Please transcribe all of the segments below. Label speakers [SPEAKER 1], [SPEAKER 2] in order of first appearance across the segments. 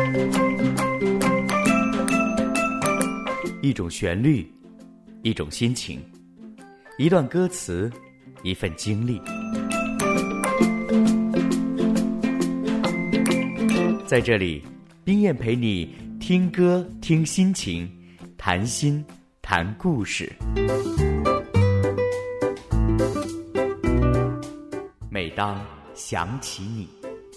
[SPEAKER 1] 一种旋律，一种心情，一段歌词，一份经历。在这里，冰燕陪你听歌听心情，谈心谈故事。每当想起你。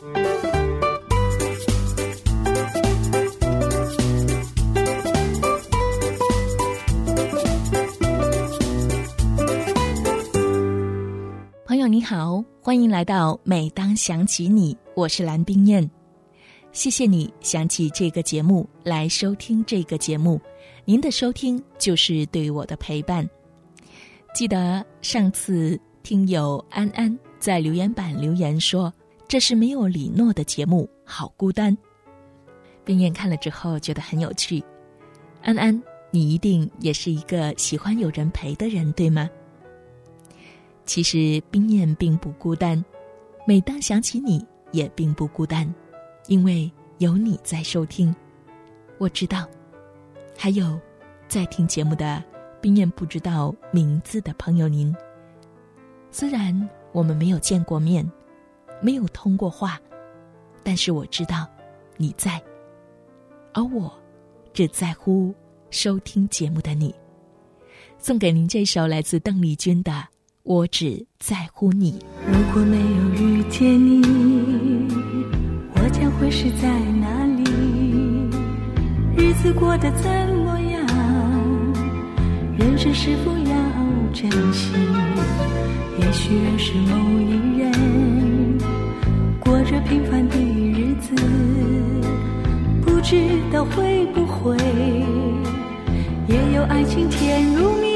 [SPEAKER 2] 朋友你好，欢迎来到每当想起你，我是蓝冰燕。谢谢你想起这个节目来收听这个节目，您的收听就是对于我的陪伴。记得上次听友安安在留言板留言说，这是没有李诺的节目，好孤单。冰燕看了之后觉得很有趣。安安，你一定也是一个喜欢有人陪的人，对吗？其实冰燕并不孤单，每当想起你也并不孤单，因为有你在收听。我知道，还有在听节目的冰燕不知道名字的朋友您，虽然我们没有见过面，没有通过话，但是我知道你在，而我只在乎收听节目的你。送给您这首来自邓丽君的《我只在乎你》。
[SPEAKER 3] 如果没有遇见你，我将会是在哪里？日子过得怎么样？人生是否要珍惜？也许认识某一人，过着平凡的日子，不知道会不会也有爱情甜如蜜。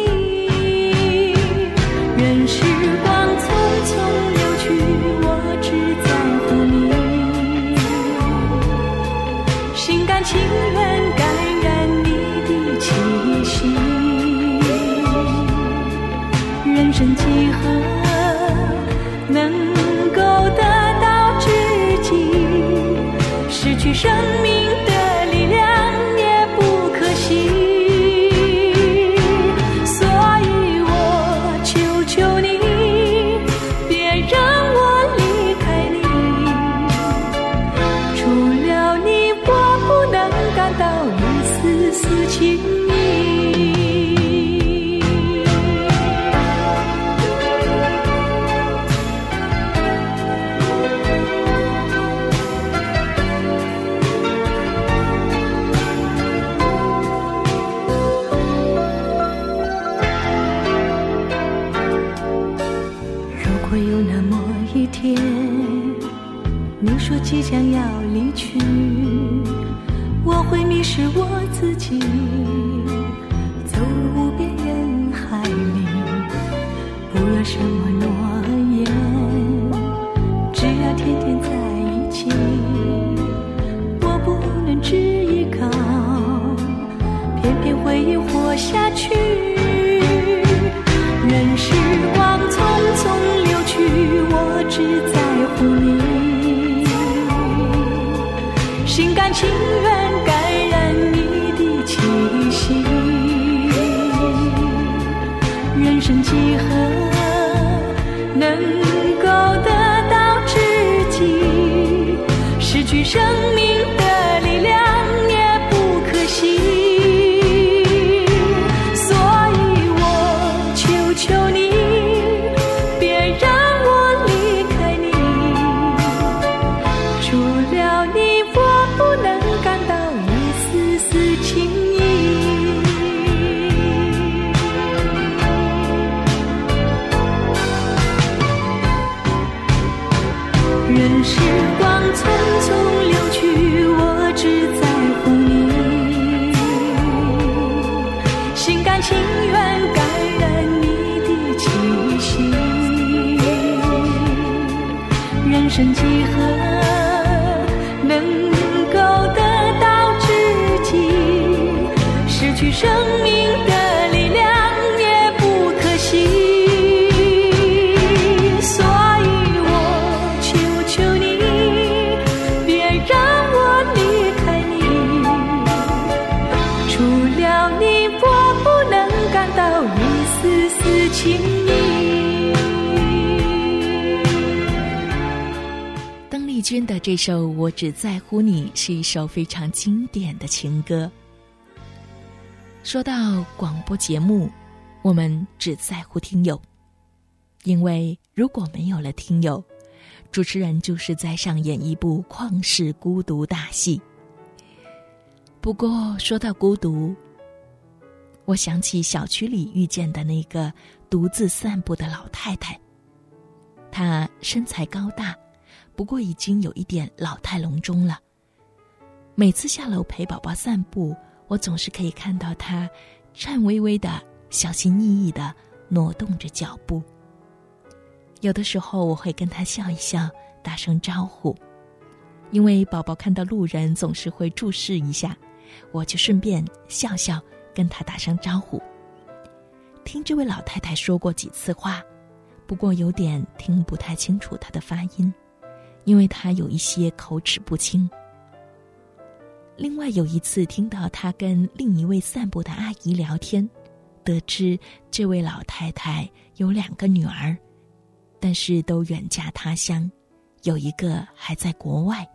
[SPEAKER 3] 任时光匆匆流去，我只在乎你，心甘情愿感染你的气息。人生几何能够得到知己，失去生命的力量也不可惜。即将要离去，我会迷失我自己，走入无边人海里，不要什么诺言，只要天天在一起。我不能只依靠，偏偏回忆活下去。任时光匆匆流去，我只在乎你，心甘情愿感染你的气息。人生几何能够得到知己，失去生命的力量也不可惜。所以我求求你，别让我离开你，除了你不能感到一丝丝情意。任时光匆匆流去，我只在乎你，心甘情愿感染你的气息。人生几何能够得到知己，失去生命的力量也不可惜。所以我求求你，别让我离开你，
[SPEAKER 2] 君的这首《我只在乎你》是一首非常经典的情歌。说到广播节目，我们只在乎听友，因为如果没有了听友，主持人就是在上演一部旷世孤独大戏。不过说到孤独，我想起小区里遇见的那个独自散步的老太太。她身材高大，不过已经有一点老态龙钟了。每次下楼陪宝宝散步，我总是可以看到她颤巍巍的、小心翼翼的挪动着脚步。有的时候我会跟她笑一笑，打声招呼，因为宝宝看到路人总是会注视一下，我就顺便笑笑跟她打声招呼。听这位老太太说过几次话，不过有点听不太清楚她的发音，因为她有一些口齿不清。另外有一次听到她跟另一位散步的阿姨聊天，得知这位老太太有2个女儿，但是都远嫁他乡，有一个还在国外。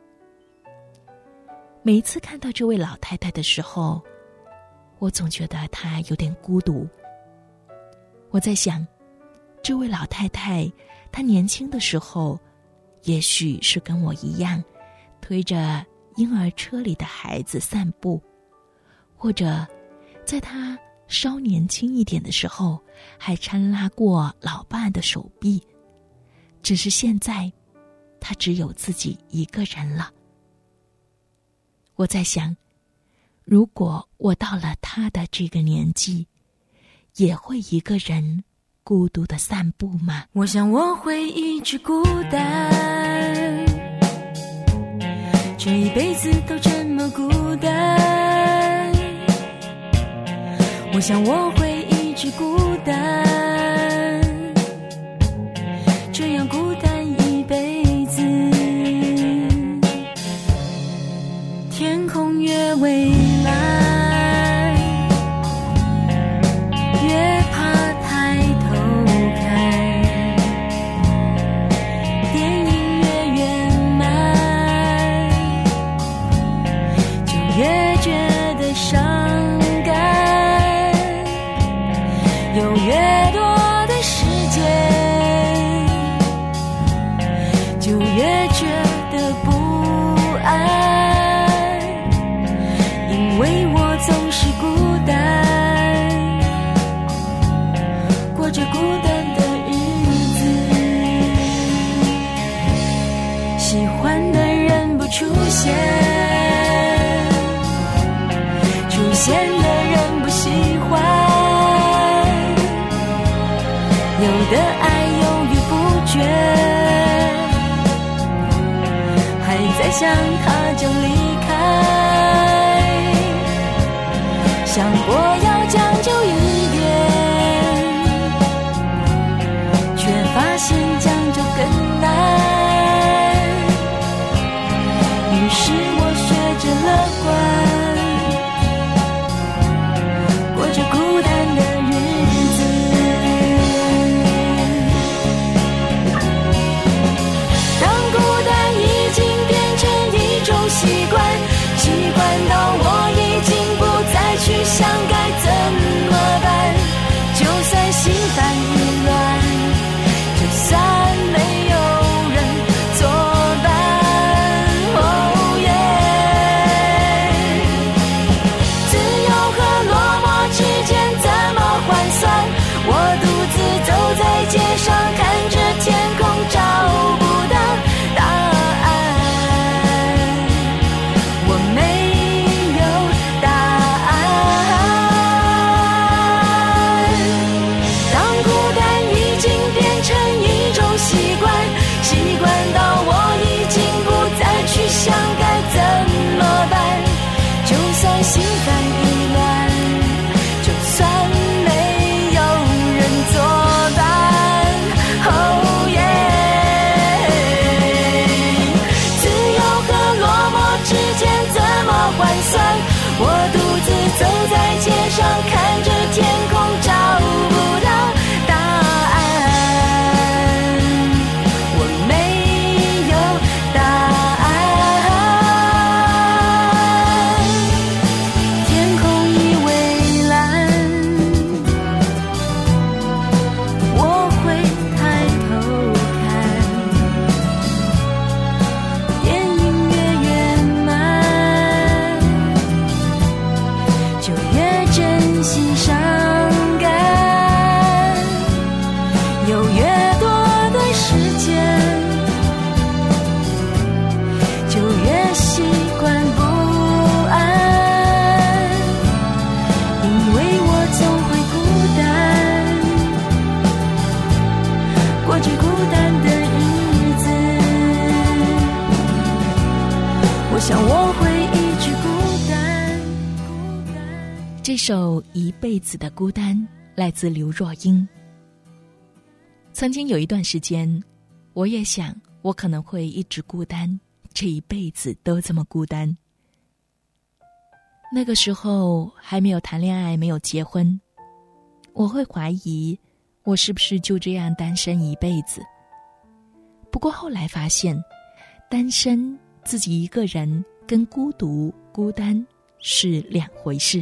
[SPEAKER 2] 每一次看到这位老太太的时候，我总觉得她有点孤独。我在想，这位老太太她年轻的时候也许是跟我一样推着婴儿车里的孩子散步，或者在她稍年轻一点的时候还搀拉过老伴的手臂，只是现在她只有自己一个人了。我在想，如果我到了她的这个年纪，也会一个人孤独的散步吗？
[SPEAKER 3] 我想我会一直孤单，这一辈子都这么孤单。我想我会一直孤单，这样孤单一辈子。天空越蔚蓝，越怕抬头看，电影越圆满，就越觉得伤感。有越多的时间，就越觉得不安，因为我总是孤单，过着孤单的日子。喜欢的人不出现，出现的人不喜欢，有的爱犹豫不决，还在想他就离开，想过要将就一点，却发现将就更难。于是我学着乐观，过着孤单的日子。当孤单已经变成一种习惯，
[SPEAKER 2] 这首《一辈子的孤单》来自刘若英。曾经有一段时间，我也想我可能会一直孤单，这一辈子都这么孤单。那个时候还没有谈恋爱，没有结婚，我会怀疑我是不是就这样单身一辈子。不过后来发现，单身自己一个人跟孤独孤单是两回事。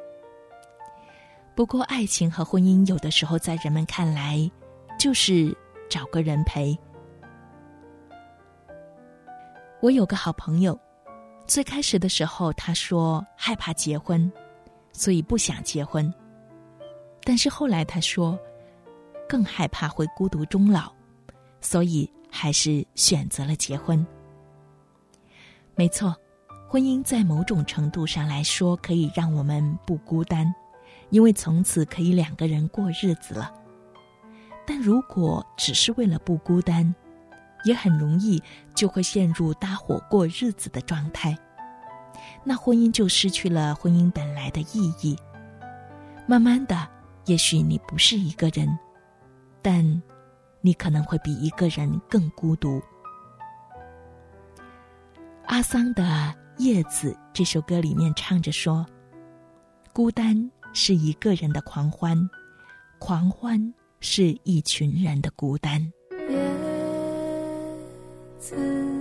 [SPEAKER 2] 不过爱情和婚姻有的时候在人们看来就是找个人陪。我有个好朋友，最开始的时候他说害怕结婚，所以不想结婚。但是后来他说更害怕会孤独终老，所以还是选择了结婚。没错，婚姻在某种程度上来说可以让我们不孤单，因为从此可以两个人过日子了。但如果只是为了不孤单，也很容易就会陷入搭伙过日子的状态，那婚姻就失去了婚姻本来的意义。慢慢的，也许你不是一个人，但你可能会比一个人更孤独。阿桑的《叶子》这首歌里面唱着说，孤单是一个人的狂欢，狂欢是一群人的孤单。
[SPEAKER 3] 叶子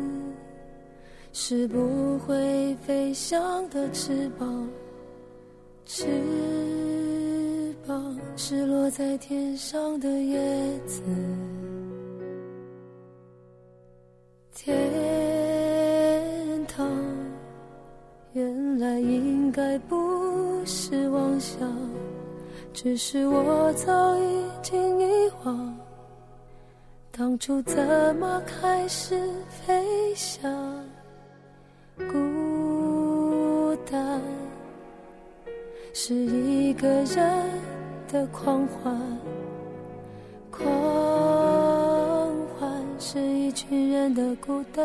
[SPEAKER 3] 是不会飞翔的翅膀，翅膀是落在天上的叶子。天堂原来应该不是妄想，只是我早已经遗忘当初怎么开始飞翔。孤单是一个人的狂欢，狂欢是一群人的孤单。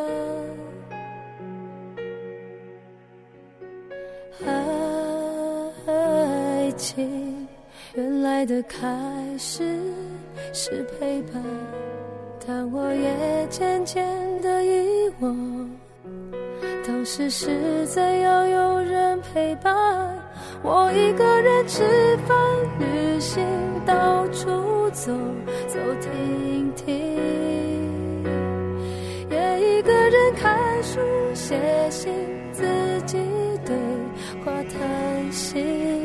[SPEAKER 3] 爱情原来的开始是陪伴，但我也渐渐地遗忘当时是怎样有人陪伴。我一个人吃饭旅行，到处走走停停，也一个人看书写信，自己对话谈心，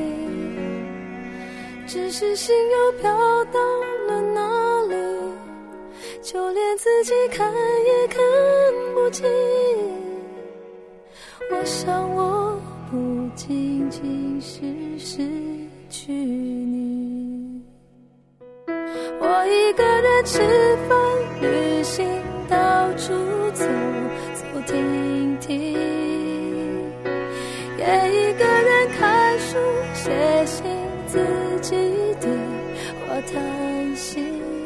[SPEAKER 3] 只是心又飘到了哪里，就连自己看也看不清。我想我不仅仅是失去你，我一个人吃饭旅行，到处走走停停，也一个人看书写信，自己对话谈心，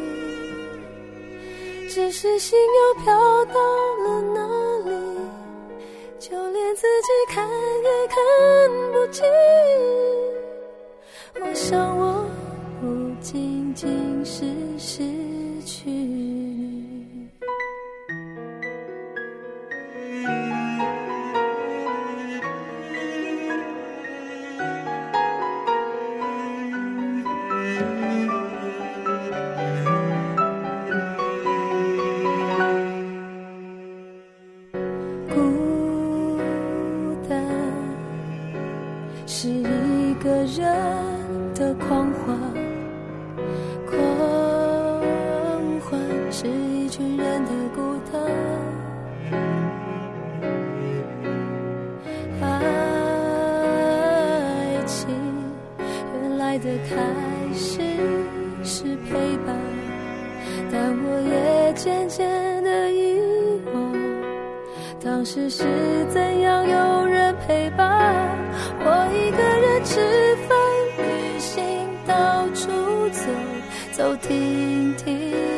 [SPEAKER 3] 只是心又飘到了哪里，就连自己看也看不清。我想我不仅仅是失去你。是一个人的狂欢，狂欢是一群人的孤单。爱情原来的开始是陪伴，但我也渐渐地遗忘当时是怎样有人陪伴。我一个人吃饭旅行，到处走走停停，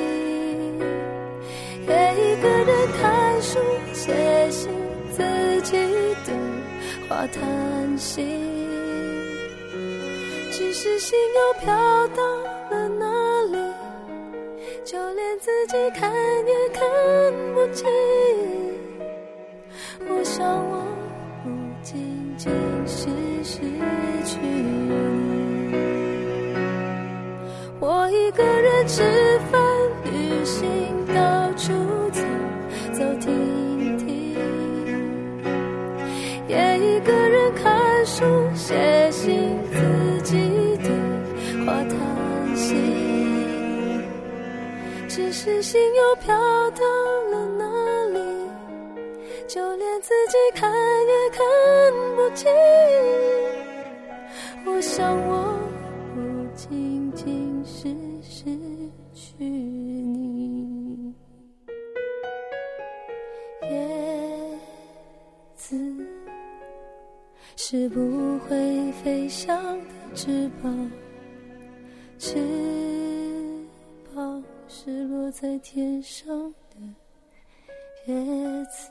[SPEAKER 3] 也一个人看书写信，自己对话谈心， 只是心又飘到了哪里，就连自己看也看不清。我想我不仅仅是失去你，我一个人吃饭旅行，到处走走停停，也一个人看书写信，自己对话叹息，只是心又飘到了哪里，就连自己看也看不清。我想我不仅仅是失去你。叶子是不会飞翔的翅膀，翅膀是落在天上的叶子。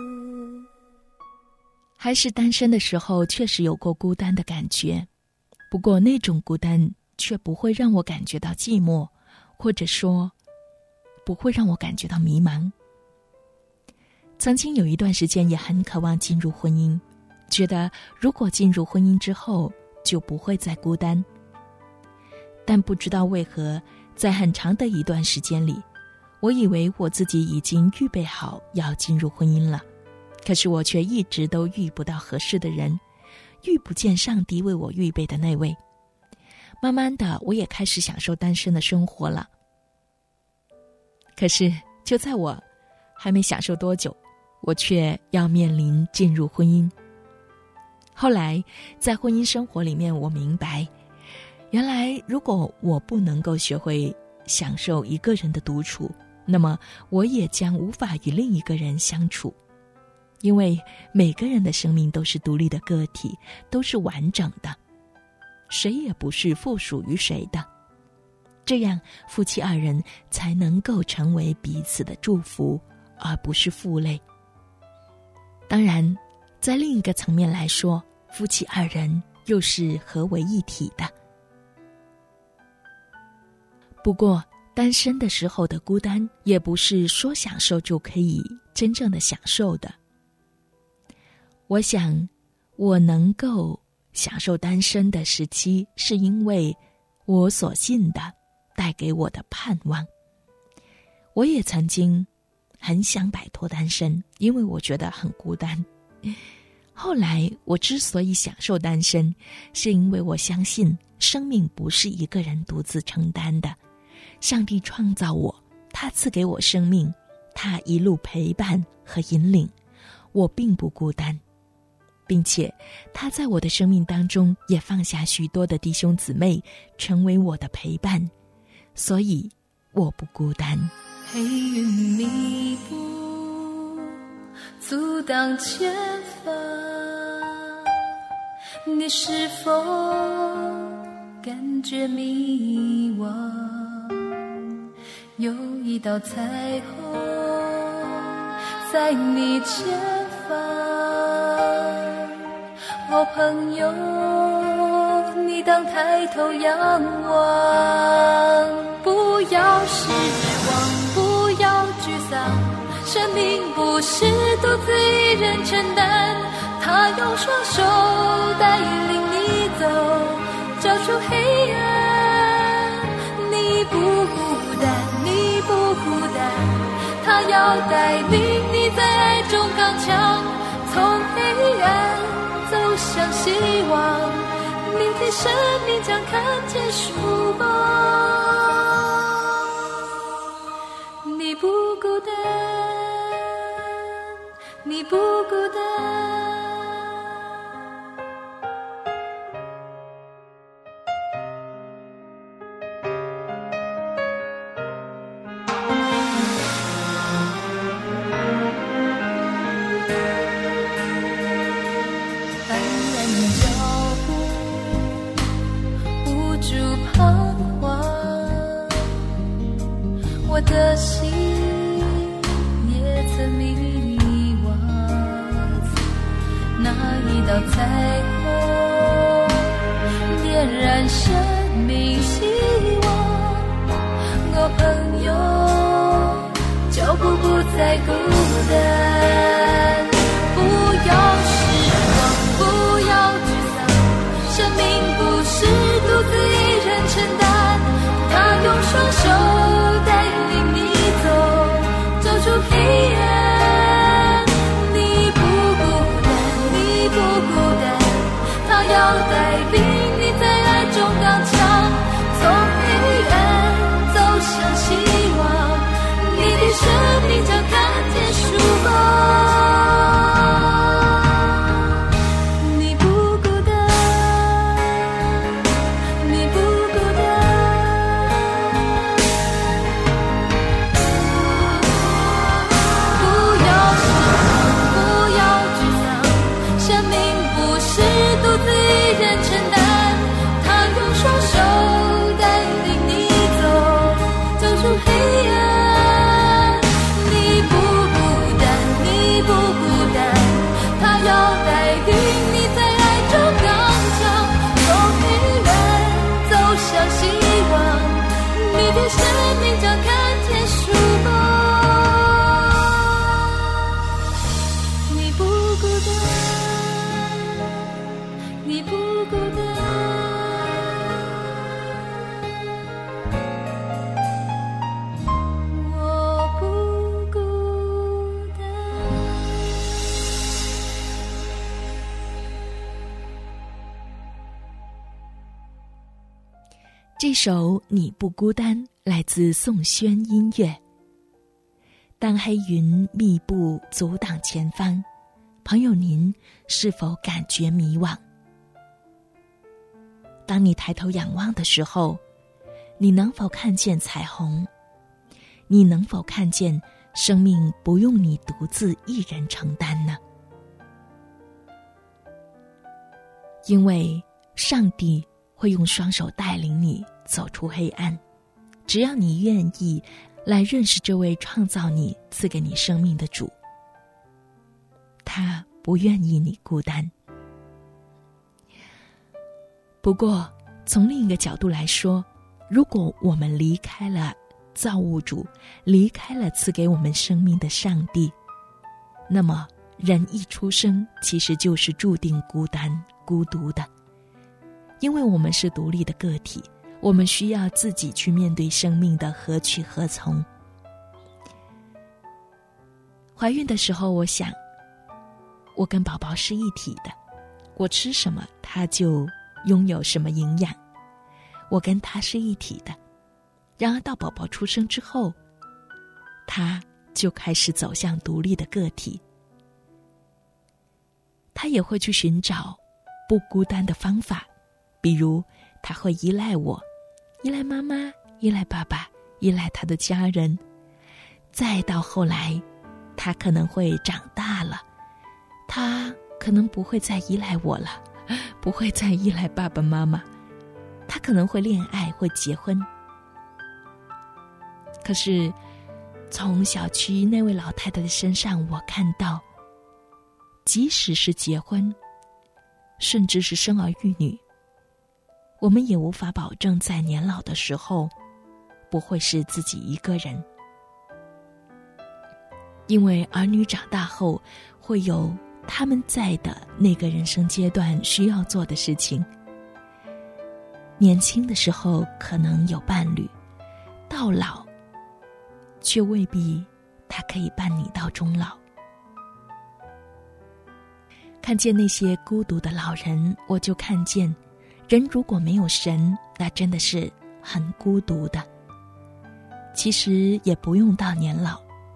[SPEAKER 2] 还是单身的时候，确实有过孤单的感觉，不过那种孤单却不会让我感觉到寂寞，或者说不会让我感觉到迷茫。曾经有一段时间也很渴望进入婚姻，觉得如果进入婚姻之后就不会再孤单。但不知道为何，在很长的一段时间里，我以为我自己已经预备好要进入婚姻了，可是我却一直都遇不到合适的人，遇不见上帝为我预备的那位。慢慢的，我也开始享受单身的生活了。可是就在我还没享受多久，我却要面临进入婚姻。后来在婚姻生活里面，我明白，原来如果我不能够学会享受一个人的独处，那么我也将无法与另一个人相处。因为每个人的生命都是独立的个体，都是完整的，谁也不是附属于谁的，这样夫妻二人才能够成为彼此的祝福，而不是负累。当然，在另一个层面来说，夫妻二人又是合为一体的。不过单身的时候的孤单，也不是说享受就可以真正的享受的。我想我能够享受单身的时期，是因为我所信的带给我的盼望。我也曾经很想摆脱单身，因为我觉得很孤单。后来我之所以享受单身，是因为我相信生命不是一个人独自承担的。上帝创造我，他赐给我生命，他一路陪伴和引领，我并不孤单，并且他在我的生命当中也放下许多的弟兄姊妹成为我的陪伴，所以我不孤单。
[SPEAKER 3] 黑云密布阻挡前方，你是否感觉迷惘？有一道彩虹在你前方，哦朋友，你当抬头仰望，不要失望，不要沮丧，生命不是独自一人承担，他用双手带领你走，照出黑暗，你不孤单，你不孤单，他要带领你在爱中刚强，从黑暗走向希望，明天生命将看见曙光。你不孤单，你不孤单。我的心也曾迷惘，那一道彩虹点燃生命希望。哦，朋友，脚步不再孤单，不要失望，不要沮丧，生命不是独自一人承担，他用双手带领你走，走出黑暗。你不孤单，你不孤单，他要带领你在爱中刚强，从黑暗走向希望，你的生命将看见曙光。你不孤单，你不孤单，不要失望，不要沮丧，生命不是独自一人承担，他用双手带领你走，走出黑暗。你不孤单，你不孤单，他要带领你在爱中刚强，从黑暗走向希望，你的生命将看见曙光。你不孤单，你不孤单，我不孤单。
[SPEAKER 2] 这首《你不孤单》来自宋轩音乐。当黑云密布阻挡前方，朋友您是否感觉迷惘？当你抬头仰望的时候，你能否看见彩虹？你能否看见生命不用你独自一人承担呢？因为上帝会用双手带领你走出黑暗，只要你愿意来认识这位创造你、赐给你生命的主，他不愿意你孤单。不过，从另一个角度来说，如果我们离开了造物主，离开了赐给我们生命的上帝，那么人一出生其实就是注定孤单、孤独的。因为我们是独立的个体，我们需要自己去面对生命的何去何从。怀孕的时候，我想，我跟宝宝是一体的，我吃什么，他就拥有什么营养，我跟他是一体的。然而到宝宝出生之后，他就开始走向独立的个体，他也会去寻找不孤单的方法，比如他会依赖我，依赖妈妈，依赖爸爸，依赖他的家人。再到后来，他可能会长大了，他可能不会再依赖我了，不会再依赖爸爸妈妈，他可能会恋爱，会结婚。可是从小区那位老太太的身上，我看到即使是结婚，甚至是生儿育女，我们也无法保证在年老的时候不会是自己一个人。因为儿女长大后会有他们在的那个人生阶段需要做的事情。年轻的时候可能有伴侣，到老却未必他可以伴你到终老。看见那些孤独的老人，我就看见人如果没有神，那真的是很孤独的。其实也不用到年老，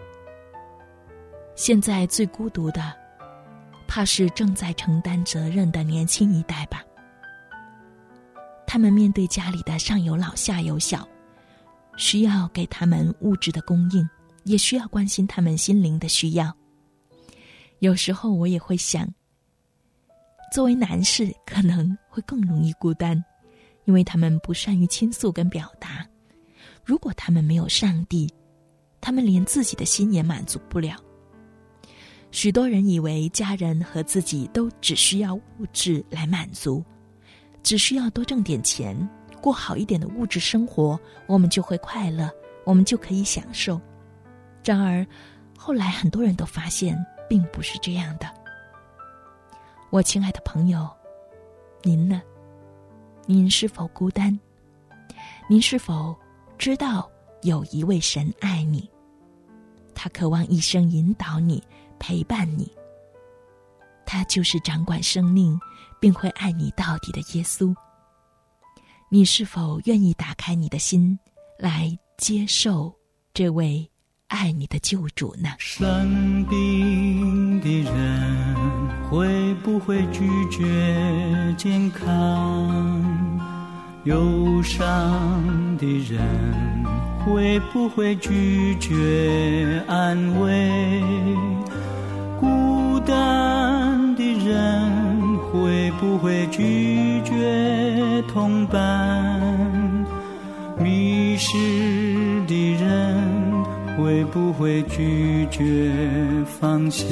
[SPEAKER 2] 现在最孤独的怕是正在承担责任的年轻一代吧。他们面对家里的上有老下有小，需要给他们物质的供应，也需要关心他们心灵的需要。有时候我也会想，作为男士可能会更容易孤单，因为他们不善于倾诉跟表达。如果他们没有上帝，他们连自己的心也满足不了。许多人以为家人和自己都只需要物质来满足， 只需要多挣点钱，过好一点的物质生活，我们就会快乐，我们就可以享受。然而后来很多人都发现并不是这样的。我亲爱的朋友，您呢？您是否孤单？您是否知道有一位神爱你？他渴望一生引导你，陪伴你。他就是掌管生命并会爱你到底的耶稣。你是否愿意打开你的心来接受这位爱你的救主呢？
[SPEAKER 4] 生病的人会不会拒绝健康？忧伤的人会不会拒绝安慰？孤单的人会不会拒绝同伴？迷失的人会不会拒绝方向？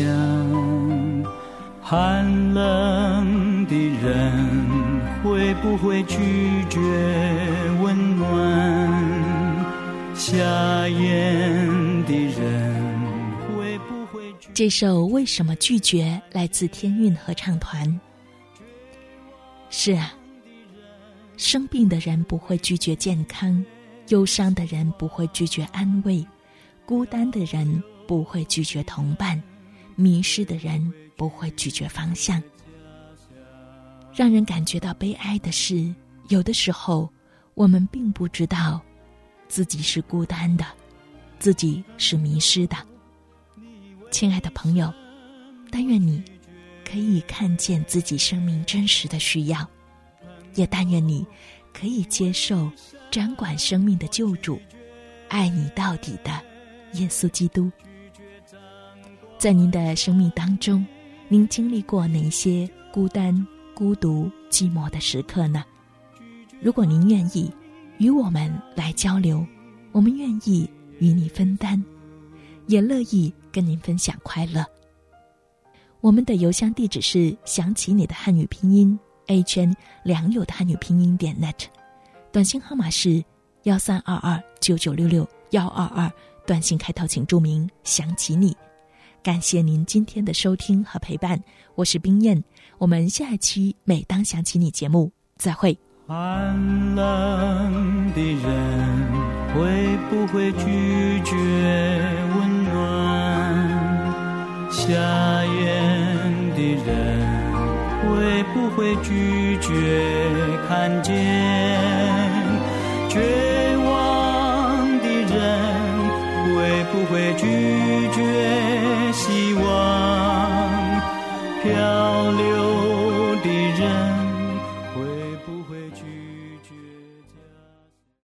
[SPEAKER 4] 寒冷的人会不会拒绝温暖？瞎眼的人会不会拒绝？
[SPEAKER 2] 这首《为什么拒绝》来自天韵合唱团。是啊，生病的人不会拒绝健康，忧伤的人不会拒绝安慰，孤单的人不会拒绝同伴，迷失的人不会拒绝方向。让人感觉到悲哀的是，有的时候我们并不知道自己是孤单的，自己是迷失的。亲爱的朋友，但愿你可以看见自己生命真实的需要，也但愿你可以接受掌管生命的救主，爱你到底的耶稣基督。在您的生命当中，您经历过哪些孤单、孤独、寂寞的时刻呢？如果您愿意与我们来交流，我们愿意与你分担，也乐意跟您分享快乐。我们的邮箱地址是想起你的汉语拼音HN 良友的汉语拼音.net， 短信号码是13229966，122，短信开头请注明想起你。感谢您今天的收听和陪伴，我是冰燕，我们下一期每当想起你节目再会。
[SPEAKER 4] 寒冷的人会不会拒绝温暖？瞎眼的人会不会拒绝看见？绝望的人会不会拒绝希望？漂流